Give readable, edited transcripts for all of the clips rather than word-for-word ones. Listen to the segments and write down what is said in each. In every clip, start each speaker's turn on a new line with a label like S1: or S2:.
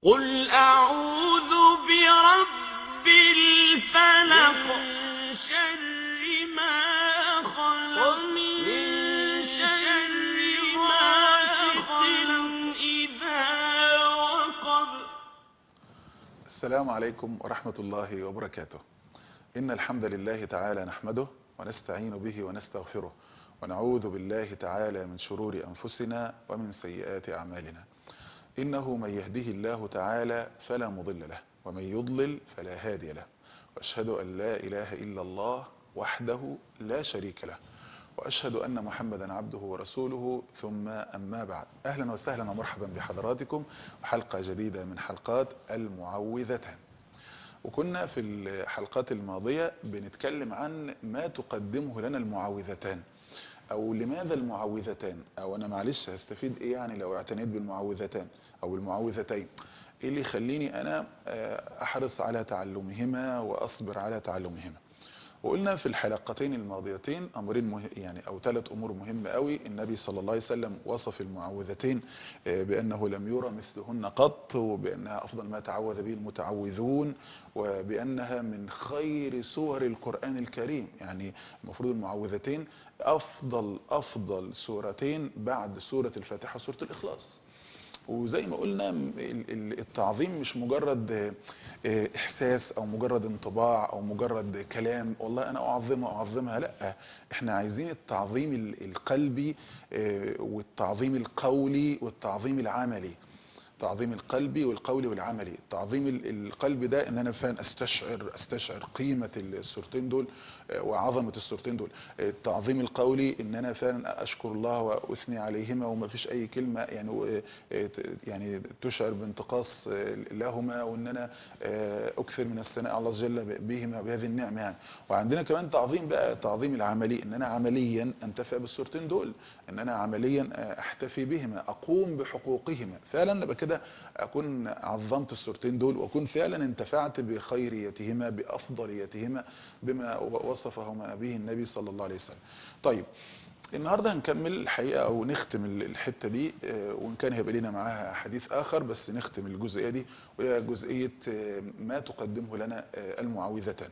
S1: قل أعوذ برب الفلق من شر ما خلق ومن شر غاسق إذا وقب.
S2: السلام عليكم ورحمة الله وبركاته. إن الحمد لله تعالى نحمده ونستعين به ونستغفره ونعوذ بالله تعالى من شرور أنفسنا ومن سيئات أعمالنا. إنه من يهده الله تعالى فلا مضل له ومن يضلل فلا هادي له، وأشهد أن لا إله إلا الله وحده لا شريك له، وأشهد أن محمدا عبده ورسوله، ثم أما بعد. أهلا وسهلا ومرحبا بحضراتكم وحلقة جديدة من حلقات المعوذتان. وكنا في الحلقات الماضية بنتكلم عن ما تقدمه لنا المعوذتان، او لماذا المعوذتان، او انا معلش هستفيد ايه يعني لو اعتنيت بالمعوذتان او المعوذتين، ايه اللي يخليني انا احرص على تعلمهما واصبر على تعلمهما. وقلنا في الحلقتين الماضيتين امرين يعني او 3 امور مهمه قوي. النبي صلى الله عليه وسلم وصف المعوذتين بانه لم يرى مثلهن قط، وبانها افضل ما تعوذ به المتعوذون، وبانها من خير سور القران الكريم. يعني المفروض المعوذتين افضل سورتين بعد سوره الفاتحه وسوره الاخلاص. وزي ما قلنا التعظيم مش مجرد احساس او مجرد انطباع او مجرد كلام والله انا اعظمها، لا، احنا عايزين التعظيم القلبي والتعظيم القولي والتعظيم العملي. التعظيم القلبي والقولي والعملي. التعظيم القلبي ده ان انا فعلا استشعر قيمة السورتين دول وعظمة السورتين دول. التعظيم القولي ان انا فعلا اشكر الله واثني عليهما وما فيش اي كلمة يعني تشعر بانتقاص لهما، وان انا اكثر من الثناء على الله جل بهما بهذه النعمة يعني. وعندنا كمان تعظيم بقى، التعظيم العملي، ان انا عمليا انتفع بالسورتين دول، ان انا عمليا احتفي بهما، اقوم بحقوقهما. فعلا ابقى كده اكون عظمت السورتين دول، واكون فعلا انتفعت بخيريتهما بافضليتهما بما وصفهما به النبي صلى الله عليه وسلم. طيب النهارده هنكمل الحقيقه او نختم الحته دي، وان كان هيبقى لنا معاها حديث اخر، بس نختم الجزئيه دي، وهي جزئيه ما تقدمه لنا المعوذتان.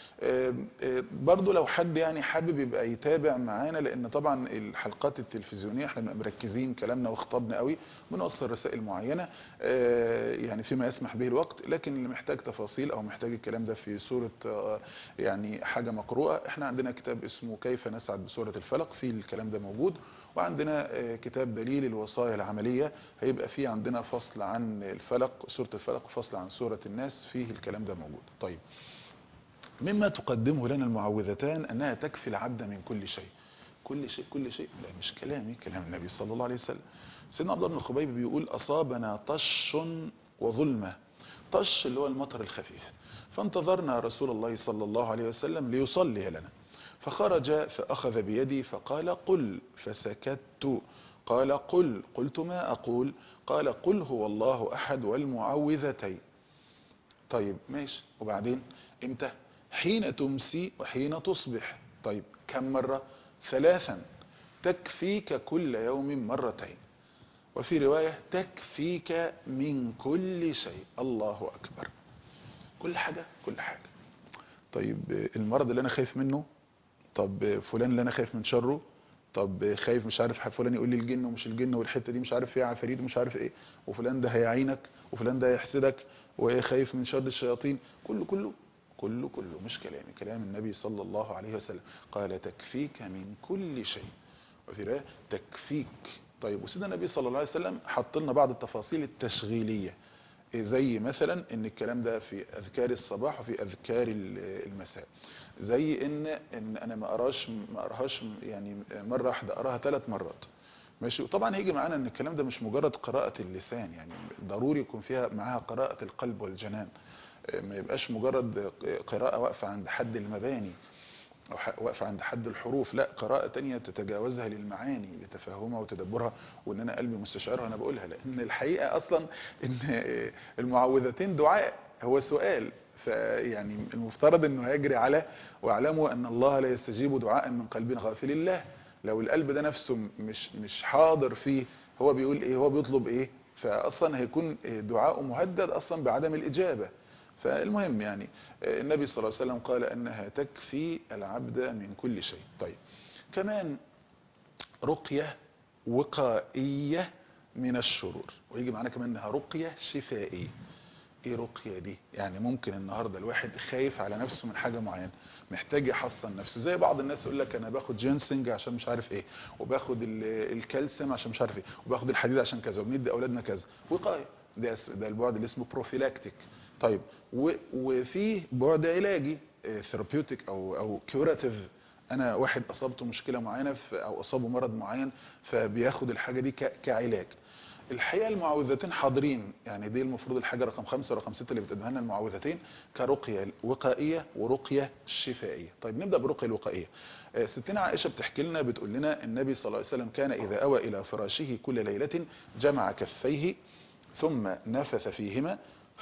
S2: برضو لو حد يعني حابب يبقى يتابع معانا، لان طبعا الحلقات التلفزيونيه احنا بنبقى مركزين كلامنا وخطابنا قوي، بنوصل رسائل معينه يعني فيما يسمح به الوقت. لكن اللي محتاج تفاصيل او محتاج الكلام ده في صوره يعني حاجه مقروءه، احنا عندنا كتاب اسمه كيف نسعد بسوره الفلق، فيه الكلام ده موجود. وعندنا كتاب دليل الوصايا العمليه، هيبقى فيه عندنا فصل عن الفلق، سوره الفلق، وفصل عن سوره الناس، فيه الكلام ده موجود. طيب مما تقدمه لنا المعوذتان أنها تكفي العبد من كل شيء. كل شيء، لا مش كلامي، كلام النبي صلى الله عليه وسلم. سيدنا عبد الله بن الخبيب بيقول أصابنا طش وظلمة. طش اللي هو المطر الخفيف، فانتظرنا رسول الله صلى الله عليه وسلم ليصلي لنا، فخرج فأخذ بيدي فقال قل، فسكت. قال قل، قلت ما أقول؟ قال قل هو الله أحد والمعوذتين. طيب ماشي، وبعدين امتى؟ حين تمسي وحين تصبح. طيب كم مرة؟ 3. تكفيك كل يوم مرتين، وفي رواية تكفيك من كل شيء. الله أكبر. كل حاجة، كل حاجة. طيب المرض اللي أنا خايف منه، طب فلان اللي أنا خايف من شره، طب خايف مش عارف فلان يقول لي الجن ومش الجن، والحته دي مش عارف فيها عفاريت ومش عارف ايه، وفلان ده هيعينك، وفلان ده هيحسدك، وخايف من شر الشياطين. كله مش كلامي، كلام النبي صلى الله عليه وسلم. قال تكفيك من كل شيء، وفي روايه تكفيك. طيب وسيدنا النبي صلى الله عليه وسلم حط لنا بعض التفاصيل التشغيليه، زي مثلا ان الكلام ده في اذكار الصباح وفي اذكار المساء. زي ان انا ما اقراهاش يعني مره واحده، اقراها 3 مرات. ماشي. وطبعا هيجي معانا ان الكلام ده مش مجرد قراءه اللسان، يعني ضروري يكون فيها معاها قراءه القلب والجنان، ما يبقاش مجرد قراءه واقفه عند حد المباني او واقفه عند حد الحروف، لا، قراءه تانية تتجاوزها للمعاني لتفهمها وتدبرها، وان انا قلبي مستشعرها وانا بقولها. لان الحقيقه اصلا ان المعوذتين دعاء، هو سؤال، فيعني المفترض انه هيجري على واعلموا ان الله لا يستجيب دعاء من قلب غافل الله. لو القلب ده نفسه مش حاضر فيه، هو بيقول ايه؟ هو بيطلب ايه؟ فاصلا هيكون دعاء مهدد اصلا بعدم الاجابه. فالمهم يعني النبي صلى الله عليه وسلم قال انها تكفي العبد من كل شيء. طيب كمان رقيه وقائيه من الشرور، ويجي معانا كمان انها رقيه شفائيه. ايه رقيه دي؟ يعني ممكن النهارده الواحد خايف على نفسه من حاجه معينه، محتاج يحصن نفسه، زي بعض الناس يقول لك انا باخد جينسنج عشان مش عارف ايه، وباخد الكالسيوم عشان مش عارف ايه، وباخد الحديد عشان كذا، وبندي اولادنا كذا. وقايه، ده البعد اللي اسمه بروفيلاكتيك. طيب وفي بعد علاجي ثيرابيوتيك او كيوراتيف. انا واحد اصابته مشكله معينه او اصابه مرض معين، فبياخد الحاجه دي كعلاج. الحقيقه المعوذتين حاضرين، يعني دي المفروض الحاجه رقم 5 ورقم 6 اللي بتقدمها لنا المعوذتين كرقيه وقائيه ورقيه شفائيه. طيب نبدا بالرقيه الوقائيه. ستنا عائشه بتحكي لنا، بتقول لنا النبي صلى الله عليه وسلم كان اذا اوى الى فراشه كل ليله جمع كفيه ثم نفث فيهما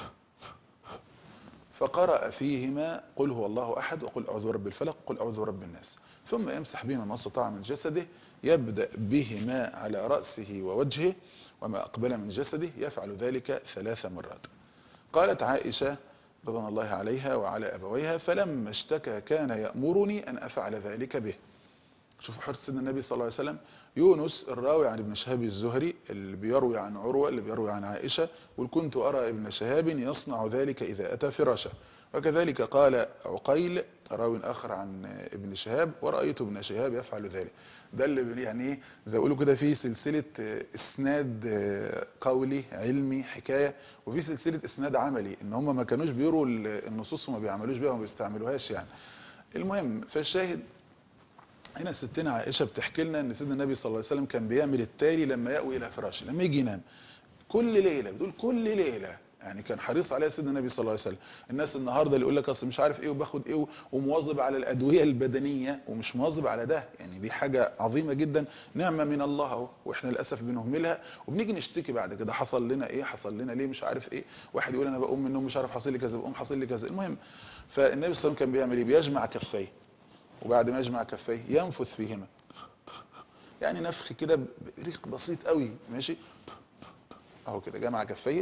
S2: فقرأ فيهما قل هو الله أحد وقل أعوذ برب الفلق وقل أعوذ برب الناس، ثم يمسح بهما ما استطاع من جسده، يبدأ بهما على رأسه ووجهه وما أقبل من جسده، يفعل ذلك 3 مرات. قالت عائشة رضوان الله عليها وعلى أبويها فلما اشتكى كان يأمرني أن أفعل ذلك به. شوفوا حرص سيدنا النبي صلى الله عليه وسلم. يونس الراوي عن ابن شهاب الزهري اللي بيروي عن عروة اللي بيروي عن عائشة، وكنت أرى ابن شهاب يصنع ذلك إذا أتى فراشه. وكذلك قال عقيل راوي آخر عن ابن شهاب ورأيت ابن شهاب يفعل ذلك. ده اللي يعني ايه زي يقولوا كده في سلسلة اسناد قولي علمي حكاية، وفي سلسلة اسناد عملي، ان هم ما كانوش بيروا النصوص وما بيعملوش بيها وما بيستعملوهاش يعني. المهم فالشاهد هنا ستنا عائشة بتحكي لنا ان سيدنا النبي صلى الله عليه وسلم كان بيعمل التالي لما يأوي الى فراشه، لما يجي ينام كل ليلة، بتقول كل ليلة، يعني كان حريص عليها سيدنا النبي صلى الله عليه وسلم. الناس النهارده اللي يقول لك اصل مش عارف ايه وباخد ايه ومواظب على الادويه البدنيه ومش مواظب على ده، يعني دي حاجه عظيمه جدا، نعمه من الله اهو، واحنا للاسف بنهملها وبنيجي نشتكي بعد كده حصل لنا ايه، حصل لنا ليه، مش عارف ايه. واحد يقول انا بقوم من النوم مش عارف حصل لي كذا، بقوم حصل لي كذا. المهم فالنبي صلى الله عليه وسلم كان بيعمل ايه؟ بيجمع كفيه، وبعد ما يجمع كفيه ينفث فيهما، يعني نفخ كده بريق بسيط قوي، ماشي اهو كده جمع كفيه.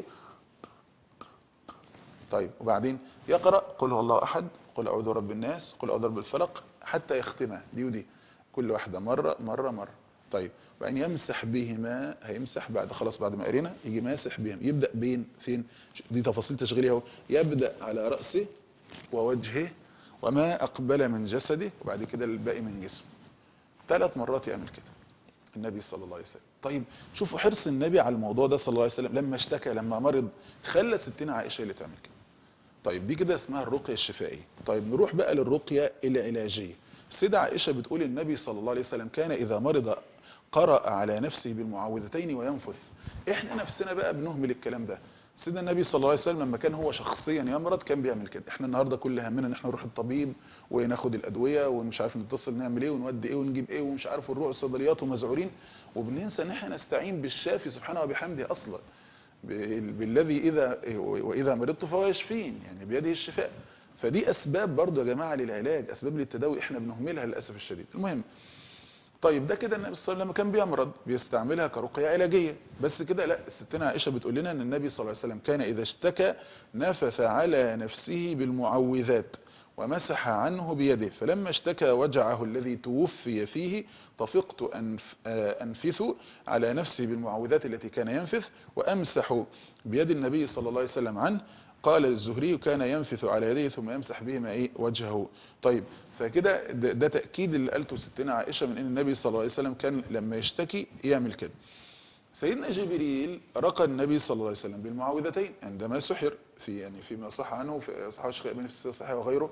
S2: طيب وبعدين يقرأ قل هو الله أحد قل أعوذ برب الناس قل أعوذ برب الفلق حتى يختمها دي ودي، كل واحدة مرة مرة مرة. طيب وبعدين يمسح بهما، هيمسح بعد خلاص بعد ما قرينا يجي ماسح بهم، يبدأ فين؟ دي تفاصيل تشغيلية اهو. يبدأ على رأسه ووجهه وما أقبل من جسده، وبعد كده الباقي من جسمه. 3 مرات يعمل كده النبي صلى الله عليه وسلم. طيب شوفوا حرص النبي على الموضوع ده صلى الله عليه وسلم، لما اشتكى لما مرض خلى ستنا عائشة اللي تعمل كده. طيب دي كده اسمها الرقية الشفائية. طيب نروح بقى للرقية العلاجية. السيدة عائشة بتقول النبي صلى الله عليه وسلم كان إذا مرض قرأ على نفسه بالمعوذتين وينفث. احنا نفسنا بقى بنهمل الكلام ده. سيدنا النبي صلى الله عليه وسلم لما كان هو شخصيا يمرض كان بيعمل كده. احنا النهارده كل همنا ان احنا نروح الطبيب وناخد الادويه ومش عارف نتصل نعمل ايه ونودي ايه ونجيب ايه ومش عارف ونروح الصيدليات ومذعورين، وبننسى ان احنا نستعين بالشافي سبحانه وبحمده اصلا، بالذي واذا مرضت فهو يشفين، يعني بيده الشفاء. فدي اسباب برضو يا جماعه للعلاج، اسباب للتداوي احنا بنهملها للاسف الشديد. المهم طيب ده كده النبي صلى الله عليه وسلم لما كان بيمرض بيستعملها كرقيه علاجيه، بس كده لا. ستنا عائشه بتقول لنا ان النبي صلى الله عليه وسلم كان اذا اشتكى نفث على نفسه بالمعوذات ومسح عنه بيده، فلما اشتكى وجعه الذي توفي فيه طفقت أنفث على نفسي بالمعوذات التي كان ينفث وأمسح بيد النبي صلى الله عليه وسلم عنه. قال الزهري كان ينفث على يديه ثم يمسح بهما وجهه. طيب فكده ده تأكيد اللي قالته ستنا عائشة من ان النبي صلى الله عليه وسلم كان لما يشتكي يعمل كده. سيدنا جبريل رقى النبي صلى الله عليه وسلم بالمعوذتين عندما سحر، فيما صح عنه في صحيح الشيخ ابن في الصحيح وغيره.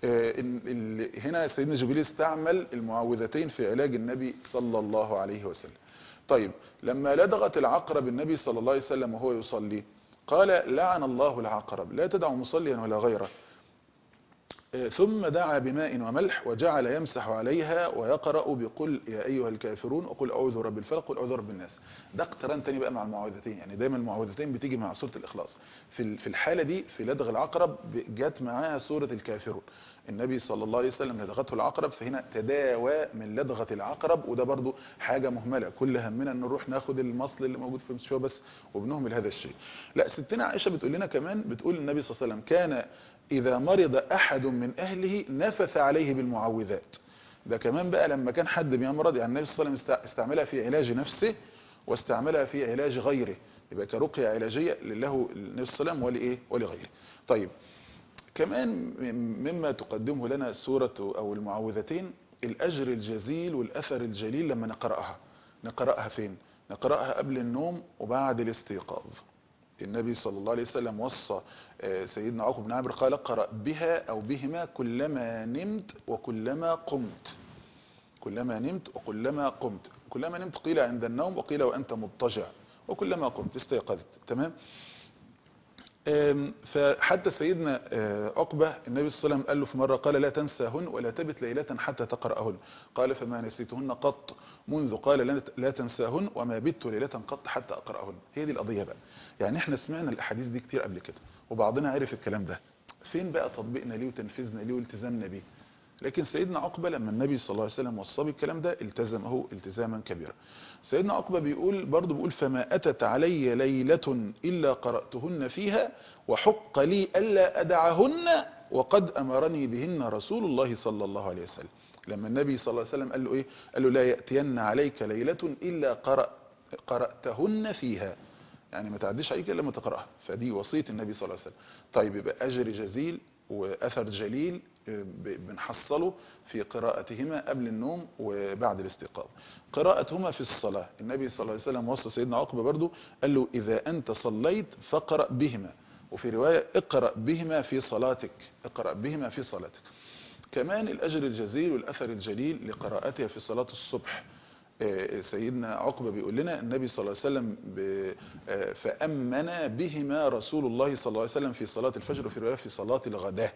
S2: هنا سيدنا جبريل استعمل المعوذتين في علاج النبي صلى الله عليه وسلم. طيب لما لدغت العقرب النبي صلى الله عليه وسلم وهو يصلي قال لعن الله العقرب لا تدع مصليا ولا غيره. ثم دعا بماء وملح وجعل يمسح عليها ويقرأ بقل يا أيها الكافرون وقل أعوذ برب الفلق وقل أعوذ برب الناس. ده اقتران تاني بقى مع المعوذتين، يعني دايما المعوذتين بتيجي مع سورة الإخلاص. في الحالة دي في لدغ العقرب جت معاها سورة الكافرون. النبي صلى الله عليه وسلم لدغته العقرب، فهنا تداوى من لدغة العقرب، وده برضو حاجة مهملة، كل همنا ان نروح ناخد المصل اللي موجود في المستشفى بس وبنهمل هذا الشيء. لا، ستنا عائشة بتقول لنا كمان، بتقول النبي صلى الله عليه وسلم كان إذا مرض أحد من أهله نفث عليه بالمعوذات. ده كمان بقى لما كان حد بيمرض، يعني النبي صلى الله عليه وسلم استعملها في علاج نفسه واستعملها في علاج غيره، يبقى كرقية علاجية له النبي صلى الله عليه وسلم ولغيره. طيب، كمان مما تقدمه لنا السورة أو المعوذتين الأجر الجزيل والأثر الجليل لما نقرأها فين؟ نقرأها قبل النوم وبعد الاستيقاظ. النبي صلى الله عليه وسلم وصى سيدنا عقبة بن عامر قال اقرأ بها أو بهما كلما نمت وكلما قمت. كلما نمت وكلما قمت. كلما نمت قيل عند النوم، وقيل وأنت مضطجع، وكلما قمت استيقظت. تمام. فحتى سيدنا عقبة النبي صلى الله عليه وسلم قال له في مرة، قال لا تنساهن ولا تبت ليلة حتى تقرأهن. قال فما نسيتهن قط منذ قال لا تنساهن وما بت ليلة قط حتى أقرأهن. هي دي القضية بقى. يعني احنا سمعنا الأحاديث دي كتير قبل كده وبعضنا عرف الكلام ده، فين بقى تطبيقنا ليه وتنفيذنا ليه والتزامنا بيه؟ لكن سيدنا عقبة لما النبي صلى الله عليه وسلم وصى بالكلام ده التزمه التزاما كبيرا. سيدنا عقبة بيقول فما أتت علي ليلة إلا قرأتهن فيها وحق لي ألا أدعهن وقد أمرني بهن رسول الله صلى الله عليه وسلم. لما النبي صلى الله عليه وسلم قال له إيه؟ قال له لا يأتين عليك ليلة إلا قرأتهن فيها، يعني ما تعديش عليك إلا ما تقرأها. فدي وصية النبي صلى الله عليه وسلم. طيب، يبقى أجر جزيل وأثر جليل بنحصله في قراءتهما قبل النوم وبعد الاستيقاظ. قراءتهما في الصلاة، النبي صلى الله عليه وسلم وصى سيدنا عقبة برضو قال له إذا أنت صليت فاقرأ بهما، وفي رواية اقرأ بهما في صلاتك، اقرأ بهما في صلاتك. كمان الأجر الجزيل والأثر الجليل لقراءتها في صلاة الصبح. سيدنا عقبة بيقول لنا النبي صلى الله عليه وسلم فأمن بهما رسول الله صلى الله عليه وسلم في صلاة الفجر، وفي رواية في صلاة الغداء.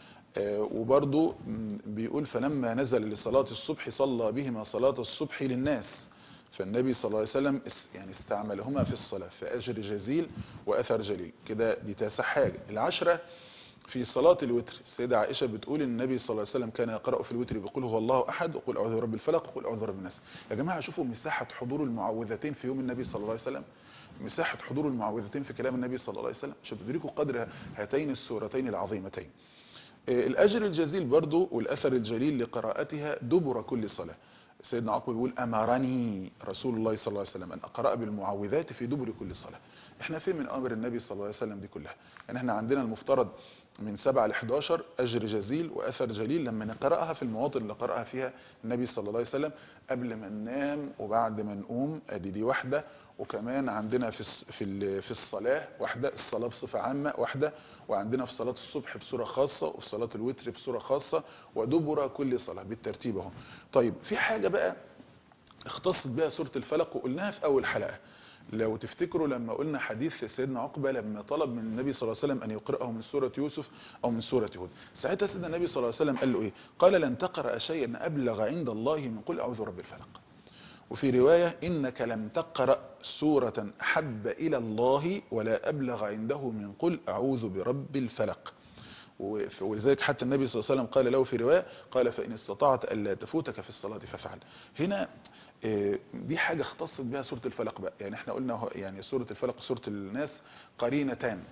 S2: وبرضو بيقول فلما نزل لصلاة الصبح صلى بهما صلاة الصبح للناس. فالنبي صلى الله عليه وسلم يعني استعملهما في الصلاة، فأجر جزيل وأثر جليل كده. دي تاسع حاجة. العشرة في صلاة الوتر، السيدة عائشة بتقول النبي صلى الله عليه وسلم كان يقرأ في الوتر بيقول هو الله أحد وقل أعوذ برب الفلق وقل أعوذ برب الناس. يا جماعة شوفوا مساحة حضور المعوذتين في يوم النبي صلى الله عليه وسلم، مساحة حضور المعوذتين في كلام النبي صلى الله عليه وسلم، عشان تدركوا قدر هاتين السورتين العظيمتين. الأجر الجزيل برضو والأثر الجليل لقراءتها دبر كل صلاة. سيدنا عقبة بيقول أمرني رسول الله صلى الله عليه وسلم أن أقرأ بالمعوذات في دبر كل صلاة. احنا فين من أمر النبي صلى الله عليه وسلم دي كلها؟ يعني احنا عندنا المفترض من 7 ل 11 أجر جزيل وأثر جليل لما نقرأها في المواطن اللي قرأها فيها النبي صلى الله عليه وسلم قبل ما ننام وبعد ما نقوم. دي واحدة. وكمان عندنا في الصلاة واحدة، الصلاة بصفة عامة واحدة، وعندنا في صلاة الصبح بصورة خاصة، وفي صلاة الوتر بصورة خاصة، ودبر كل صلاة بالترتيب اهو. طيب، في حاجة بقى اختصت بها سورة الفلق وقلناها في أول حلقة. لو تفتكروا لما قلنا حديث سيدنا عقبة لما طلب من النبي صلى الله عليه وسلم أن يقرأه من سورة يوسف أو من سورة هود، ساعتها سيدنا النبي صلى الله عليه وسلم قال له إيه؟ قال لن تقرأ شيئا أبلغ عند الله من قل أعوذ برب الفلق. وفي رواية إنك لم تقرأ سورة أحب إلى الله ولا أبلغ عنده من قل أعوذ برب الفلق. ولذلك حتى النبي صلى الله عليه وسلم قال له في رواية قال فإن استطعت ألا تفوتك في الصلاة فافعل. هنا دي حاجة اختصت بها سورة الفلق بقى. يعني احنا قلنا يعني سورة الفلق وسورة الناس قرينتان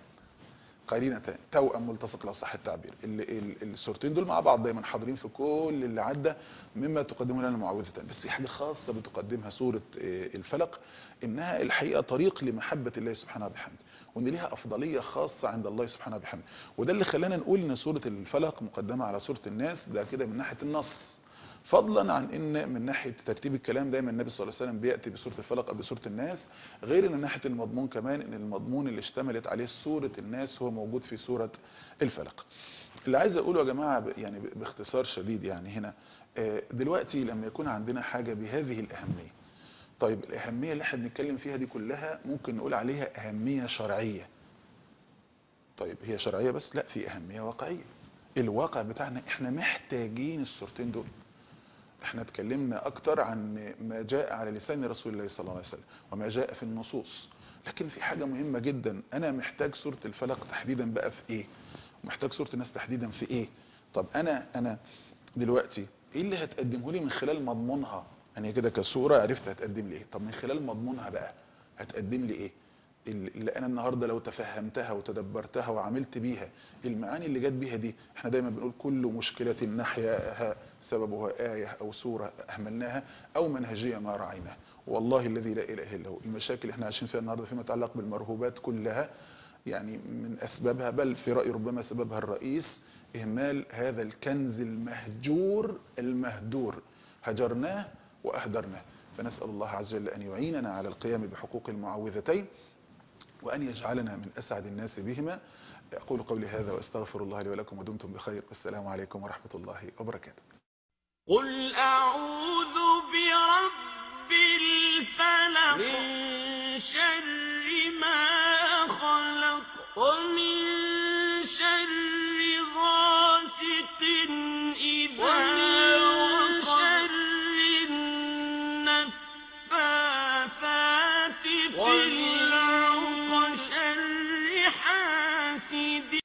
S2: توأم ملتصق لو صح التعبير. السورتين دول مع بعض دايما حاضرين في كل اللي عدى مما تقدمه لنا المعوذتان. بس في حاجة خاصة بتقدمها سورة الفلق، انها الحقيقة طريق لمحبة الله سبحانه وبحمده، وان ليها افضلية خاصة عند الله سبحانه وبحمده. وده اللي خلانا نقول ان سورة الفلق مقدمة على سورة الناس، ده كده من ناحية النص، فضلا عن ان من ناحيه ترتيب الكلام دايما النبي صلى الله عليه وسلم بياتي بسوره الفلق قبل سوره الناس، غير ان من ناحيه المضمون كمان ان المضمون اللي اشتملت عليه سوره الناس هو موجود في سوره الفلق. اللي عايز اقوله يا جماعه يعني باختصار شديد، يعني هنا دلوقتي لما يكون عندنا حاجه بهذه الاهميه، طيب الاهميه اللي احنا بنتكلم فيها دي كلها ممكن نقول عليها اهميه شرعيه. طيب هي شرعيه بس؟ لا، في اهميه واقعيه. الواقع بتاعنا احنا محتاجين الصورتين دول. احنا اتكلمنا اكتر عن ما جاء على لسان رسول الله صلى الله عليه وسلم وما جاء في النصوص، لكن في حاجة مهمة جدا، انا محتاج سورة الفلق تحديدا بقى في ايه، ومحتاج سورة الناس تحديدا في ايه. طب انا دلوقتي ايه اللي هتقدمه لي من خلال مضمونها؟ انا كده كسورة عرفت هتقدم لي ايه، طب من خلال مضمونها بقى هتقدم لي ايه اللي انا النهاردة لو تفهمتها وتدبرتها وعملت بيها المعاني اللي جت بيها دي. احنا دايما بنقول كل مشكلة نحياها سببها آية او سورة اهملناها او منهجية ما رعيناها. والله الذي لا اله الا هو المشاكل اللي احنا عايشين فيها النهاردة فيما يتعلق بالمرهوبات كلها يعني من اسبابها، بل في رأيي ربما سببها الرئيس اهمال هذا الكنز المهجور المهدور، هجرناه واهدرناه. فنسأل الله عز وجل ان يعيننا على القيام بحقوق المعوذتين وأن يجعلنا من أسعد الناس بهما. أقول قولي هذا وأستغفر الله لي ولكم ودمتم بخير، والسلام عليكم ورحمة الله وبركاته.
S1: قل أعوذ برب الفلق من شر ما خلق ومن شر غاسق إذا ومن شر النفاثات في العقد شر